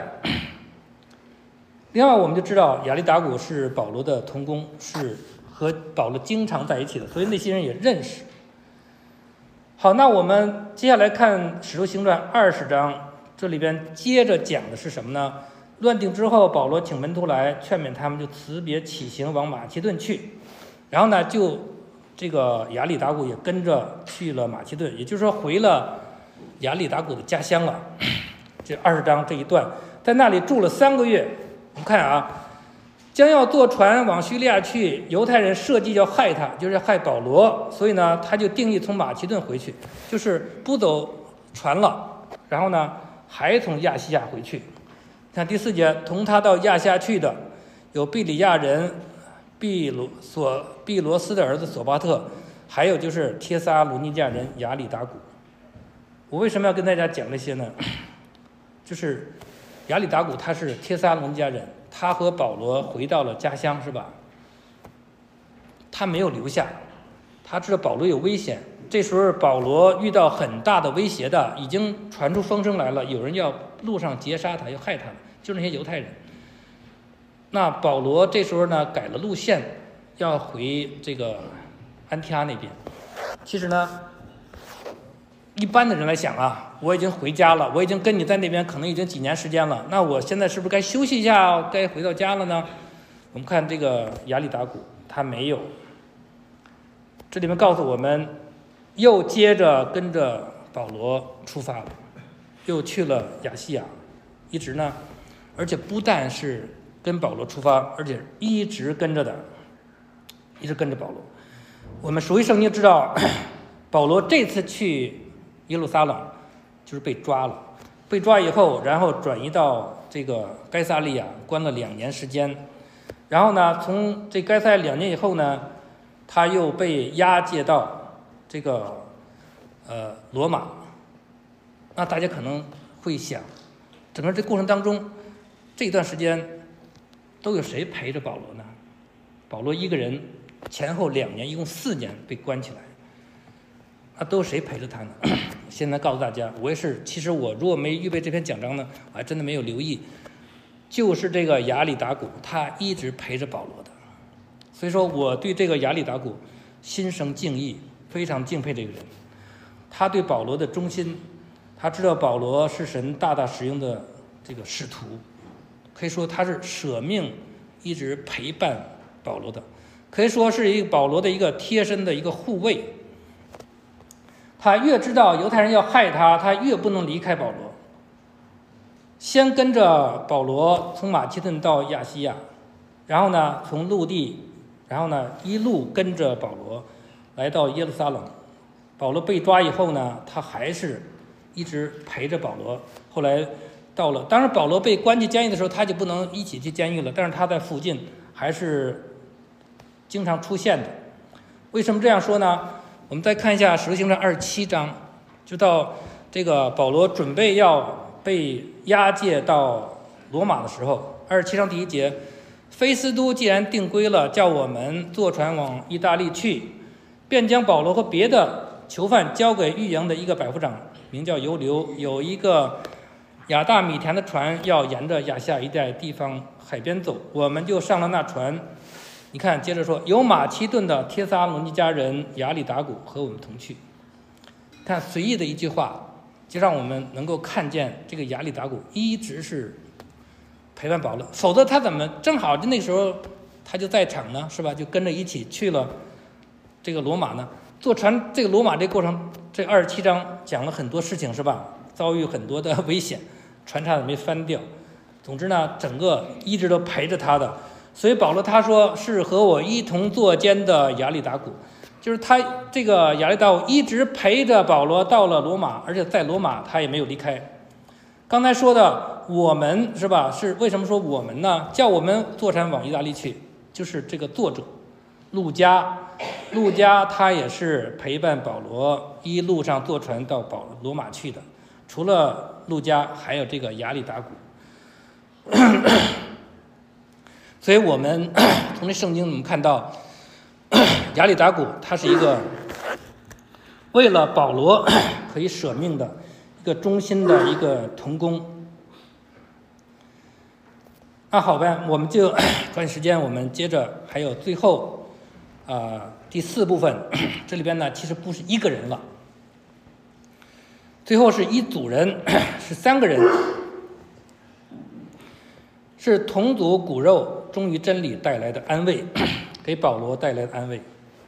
另外，我们就知道亚里达古是保罗的同工，是和保罗经常在一起的，所以那些人也认识。好，那我们接下来看《使徒行传》二十章，这里边接着讲的是什么呢？乱定之后，保罗请门徒来劝勉他们，就辞别起行往马其顿去。然后呢，就这个亚里达古也跟着去了马其顿，也就是说回了亚里达古的家乡了。这二十章这一段，在那里住了三个月。我们看啊，将要坐船往叙利亚去，犹太人设计要害他，就是害保罗，所以呢，他就定义从马其顿回去，就是不走船了，然后呢，还从亚细亚回去。看第四节，同他到亚细亚去的有庇里亚人毕罗索毕罗斯的儿子索巴特，还有就是帖撒罗尼迦人亚里达古。我为什么要跟大家讲这些呢？就是亚里达古他是帖撒罗尼迦人，他和保罗回到了家乡，是吧？他没有留下，他知道保罗有危险。这时候保罗遇到很大的威胁的，已经传出风声来了，有人要路上截杀他，要害他，就是那些犹太人。那保罗这时候呢改了路线，要回这个安提阿那边。其实呢，一般的人来想啊，我已经回家了，我已经跟你在那边可能已经几年时间了，那我现在是不是该休息一下，该回到家了呢？我们看这个亚里达古，他没有。这里面告诉我们，又接着跟着保罗出发了，又去了亚细亚，一直呢，而且不但是跟保罗出发，而且一直跟着的，一直跟着保罗。我们熟悉圣经知道，保罗这次去耶路撒冷就是被抓了，被抓以后，然后转移到这个该撒利亚，关了两年时间。然后呢，从这该撒利亚两年以后呢，他又被押解到这个呃罗马。那大家可能会想，整个这过程当中，这段时间都有谁陪着保罗呢？保罗一个人前后两年，一共四年被关起来。那都是谁陪着他呢？现在告诉大家，我也是，其实我如果没预备这篇讲章呢，我还真的没有留意，就是这个亚里达古，他一直陪着保罗的。所以说我对这个亚里达古心生敬意，非常敬佩这个人。他对保罗的忠心，他知道保罗是神大大使用的这个使徒，可以说他是舍命一直陪伴保罗的，可以说是一个保罗的一个贴身的一个护卫。他越知道犹太人要害他，他越不能离开保罗。先跟着保罗从马其顿到亚细亚，然后呢从陆地，然后呢一路跟着保罗来到耶路撒冷。保罗被抓以后呢，他还是一直陪着保罗。后来到了。当然，保罗被关进监狱的时候，他就不能一起去监狱了，但是他在附近还是经常出现的。为什么这样说呢？我们再看一下《使徒行传》二十七章，就到这个保罗准备要被押解到罗马的时候，二十七章第一节，菲斯都既然定规了，叫我们坐船往意大利去，便将保罗和别的囚犯交给狱营的一个百夫长，名叫尤留。有一个亚大米田的船要沿着亚夏一带地方海边走，我们就上了那船。你看，接着说，有马其顿的帖撒罗尼迦人亚里达古和我们同去。看随意的一句话，就让我们能够看见这个亚里达古一直是陪伴保罗，否则他怎么正好那个时候他就在场呢，是吧？就跟着一起去了这个罗马呢。坐船这个罗马这个过程，这二十七章讲了很多事情，是吧？遭遇很多的危险，船差点没翻掉。总之呢，整个一直都陪着他的。所以保罗他说是和我一同坐监的亚里达古，就是他这个亚里达古一直陪着保罗到了罗马，而且在罗马他也没有离开。刚才说的我们是吧？是为什么说我们呢？叫我们坐船往意大利去，就是这个作者路加，路加他也是陪伴保罗一路上坐船到保罗马去的。除了路加，还有这个亚里达古。所以我们从这圣经我们看到，亚里达古他是一个为了保罗可以舍命的一个忠心的一个同工。那好呗，我们就抓紧时间，我们接着还有最后啊、呃、第四部分，这里边呢其实不是一个人了，最后是一组人，是三个人，是同族骨肉忠于真理带来的安慰，给保罗带来的安慰。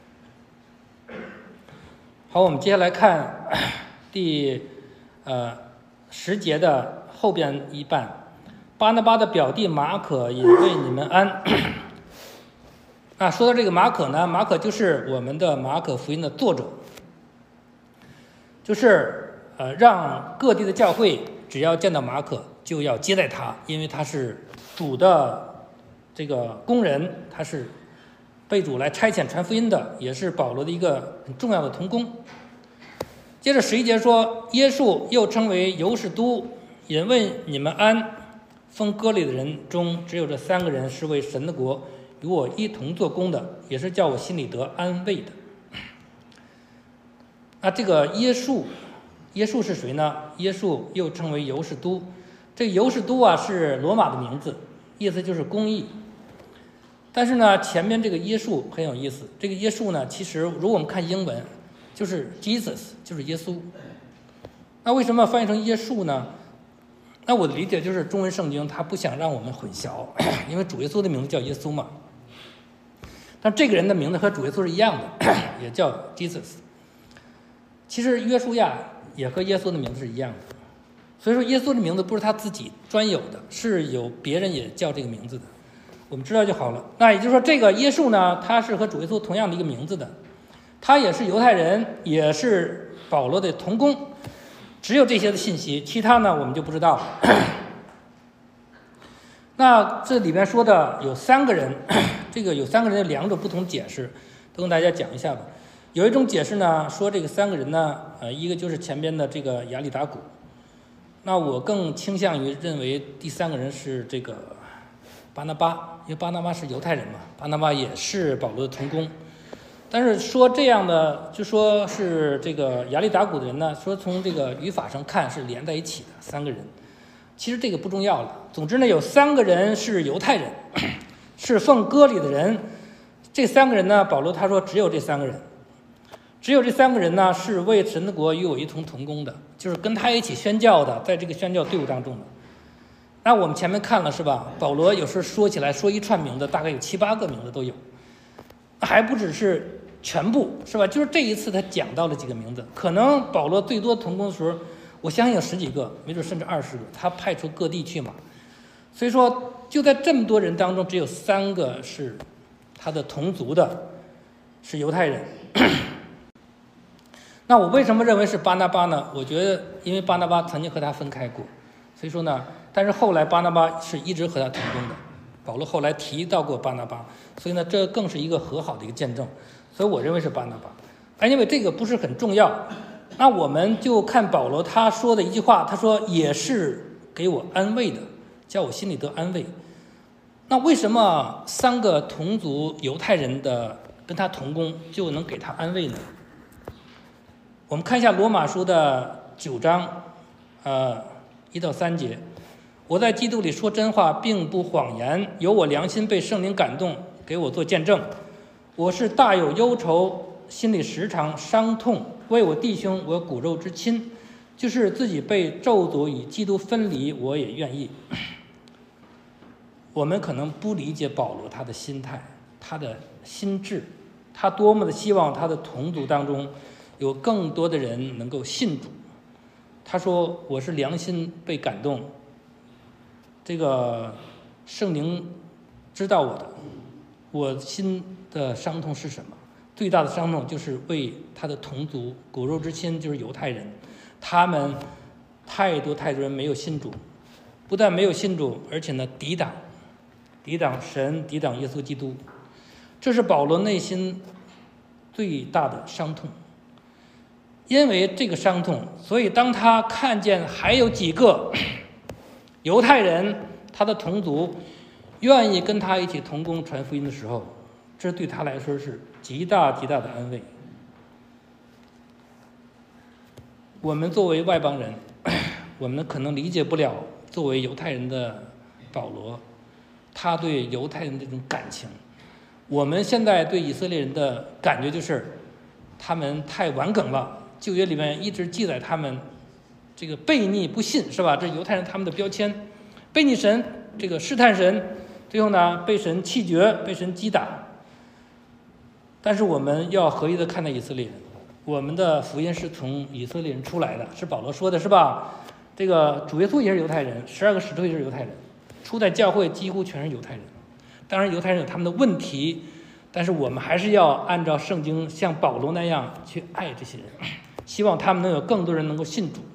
好，我们接下来看第呃十节的后边一半。巴拿巴的表弟马可也为你们安。啊，说到这个马可呢，马可就是我们的马可福音的作者，就是呃让各地的教会只要见到马可就要接待他，因为他是主的这个工人，他是被主来差遣传福音的，也是保罗的一个很重要的同工。接着十一节说，耶稣又称为犹士都，引问你们安。封割礼的人中，只有这三个人是为神的国与我一同做工的，也是叫我心里得安慰的。那这个耶稣，耶稣是谁呢？耶稣又称为犹士都，这个犹士都啊是罗马的名字，意思就是公义。但是呢，前面这个耶稣很有意思，这个耶稣呢，其实如果我们看英文，就是 Jesus， 就是耶稣。那为什么要翻译成耶稣呢？那我的理解就是中文圣经它不想让我们混淆，因为主耶稣的名字叫耶稣嘛。但这个人的名字和主耶稣是一样的，也叫 Jesus。其实约书亚也和耶稣的名字是一样的，所以说耶稣的名字不是他自己专有的，是有别人也叫这个名字的，我们知道就好了。那也就是说，这个耶稣呢，他是和主耶稣同样的一个名字的，他也是犹太人，也是保罗的同工。只有这些的信息，其他呢我们就不知道了。那这里边说的有三个人，这个有三个人有两种不同解释，都跟大家讲一下吧。有一种解释呢，说这个三个人呢，呃，一个就是前边的这个亚里达古，那我更倾向于认为第三个人是这个巴拿巴，因为巴拿巴是犹太人嘛，巴拿巴也是保罗的同工。但是说这样的，就说是这个亚里达古的人呢，说从这个语法上看是连在一起的三个人，其实这个不重要了。总之呢，有三个人是犹太人，是奉割礼的人。这三个人呢，保罗他说只有这三个人，只有这三个人呢是为神的国与我一同同工的，就是跟他一起宣教的，在这个宣教队伍当中的。那我们前面看了是吧？保罗有时候说起来说一串名字，大概有七八个名字都有。还不只是全部是吧？就是这一次他讲到了几个名字，可能保罗最多同工的时候，我相信有十几个，没准甚至二十个，他派出各地去嘛。所以说，就在这么多人当中，只有三个是他的同族的，是犹太人。那我为什么认为是巴拿巴呢？我觉得，因为巴拿巴曾经和他分开过， 所以说呢，但是后来巴拿巴是一直和他同工的，保罗后来提到过巴拿巴，所以呢，这更是一个和好的一个见证。所以我认为是巴拿巴。哎，因为这个不是很重要，那我们就看保罗他说的一句话，他说也是给我安慰的，叫我心里得安慰。那为什么三个同族犹太人的跟他同工就能给他安慰呢？我们看一下罗马书的九章，呃，一到三节。我在基督里说真话，并不谎言，有我良心被圣灵感动，给我做见证。我是大有忧愁，心里时常伤痛，为我弟兄，我骨肉之亲，就是自己被咒诅与基督分离，我也愿意。我们可能不理解保罗他的心态，他的心智，他多么的希望他的同族当中有更多的人能够信主。他说我是良心被感动，这个圣灵知道我的，我心的伤痛是什么？最大的伤痛就是为他的同族骨肉之亲，就是犹太人，他们太多太多人没有信主，不但没有信主，而且呢抵挡抵挡神，抵挡耶稣基督，这是保罗内心最大的伤痛。因为这个伤痛，所以当他看见还有几个犹太人，他的同族愿意跟他一起同工传福音的时候，这对他来说是极大极大的安慰。我们作为外邦人，我们可能理解不了作为犹太人的保罗他对犹太人的这种感情。我们现在对以色列人的感觉就是他们太顽梗了，旧约里面一直记载他们这个悖逆不信，是吧？这犹太人他们的标签，悖逆神，这个试探神，最后呢被神弃绝，被神击打。但是我们要合一的看待以色列人，我们的福音是从以色列人出来的，是保罗说的，是吧？这个主耶稣也是犹太人，十二个使徒也是犹太人，初代教会几乎全是犹太人。当然犹太人有他们的问题，但是我们还是要按照圣经像保罗那样去爱这些人，希望他们能有更多人能够信主，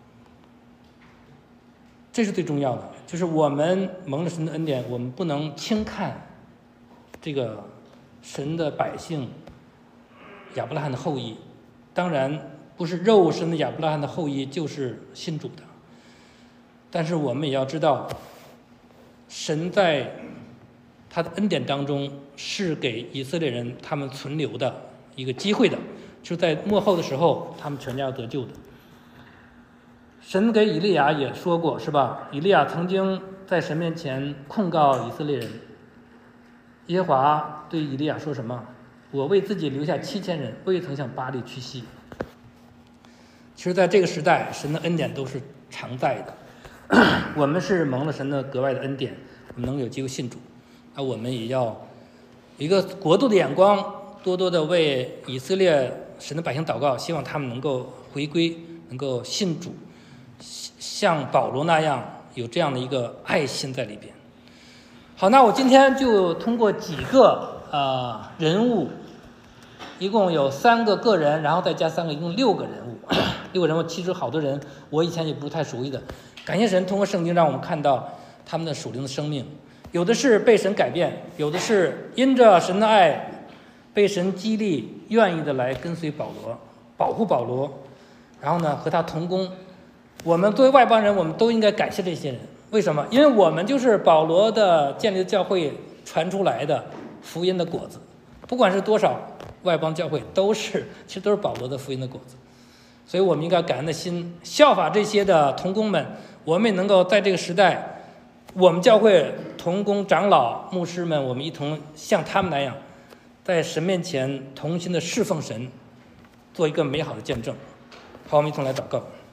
这是最重要的。就是我们蒙了神的恩典，我们不能轻看这个神的百姓亚伯拉罕的后裔，当然不是肉身的亚伯拉罕的后裔就是信主的，但是我们也要知道神在他的恩典当中是给以色列人他们存留的一个机会的，就是在末后的时候他们全家要得救的。神给以利亚也说过，是吧？以利亚曾经在神面前控告以色列人，耶和华对以利亚说什么？我为自己留下七千人，未曾向巴力屈膝。其实在这个时代神的恩典都是常在的，我们是蒙了神的格外的恩典，我们能有机会信主，那我们也要有一个国度的眼光，多多的为以色列神的百姓祷告，希望他们能够回归，能够信主，像保罗那样有这样的一个爱心在里边。好，那我今天就通过几个呃人物，一共有三个个人，然后再加三个，一共六个人物。六个人物其实好多人我以前也不是太熟悉的，感谢神通过圣经让我们看到他们的属灵的生命，有的是被神改变，有的是因着神的爱被神激励，愿意的来跟随保罗，保护保罗，然后呢和他同工。我们作为外邦人，我们都应该感谢这些人。为什么？因为我们就是保罗的建立的教会传出来的福音的果子，不管是多少外邦教会，都是其实都是保罗的福音的果子。所以我们应该感恩的心，效法这些的同工们，我们也能够在这个时代，我们教会同工长老牧师们，我们一同像他们那样，在神面前同心的侍奉神，做一个美好的见证。好，我们一同来祷告。